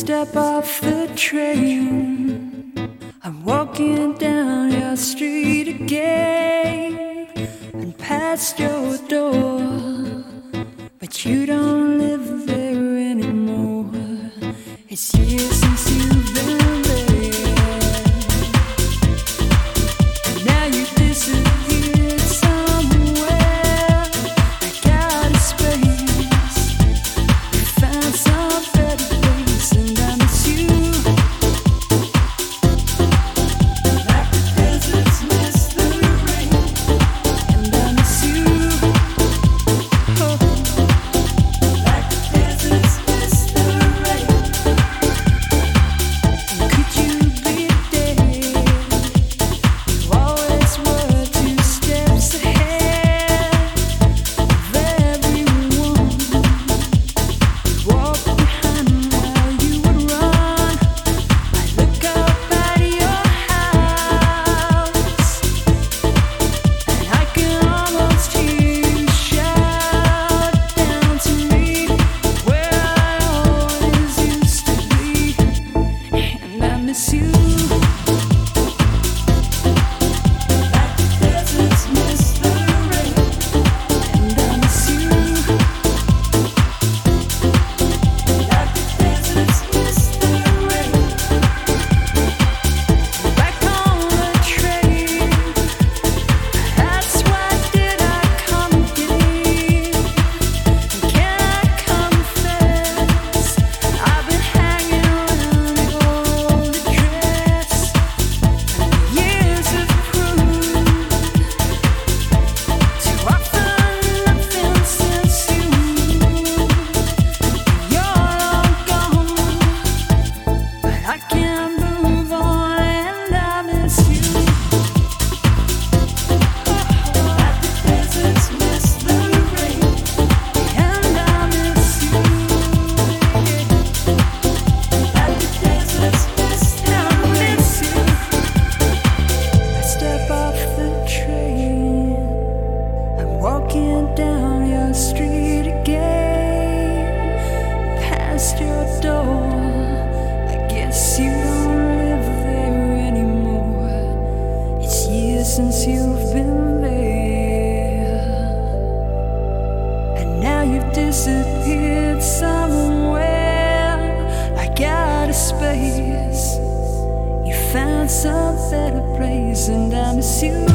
step off the train, I'm walking down your street again and past your door, but you don't live there anymore. It's years since you've been there, and now you disappeared somewhere. Like out of space, you found some better place, and I miss you. Like the deserts miss the rain, and I miss you. Oh, like the deserts miss the rain. And could you be there? You always were 2 steps ahead of everyone. Walk behind while you would run. I look up at your house, and I can almost hear you shout down to me where I always used to be, and I miss you. Like the deserts miss the rain, and I miss you. Like the deserts miss the rain. Back on the train, that's why did I come here? Can I confess, I've been hanging around your old address, and the years have proved to offer nothing since you're long gone. But I can't move on, and I miss you. Like the deserts miss the rain, and I miss you. Like the deserts miss the rain, I miss you. I step off the train, I'm walking down your street again, past your door. I guess you don't live there anymore. It's years since you've been there, and now you've disappeared somewhere. Like out of space, you found some better place, and I miss you.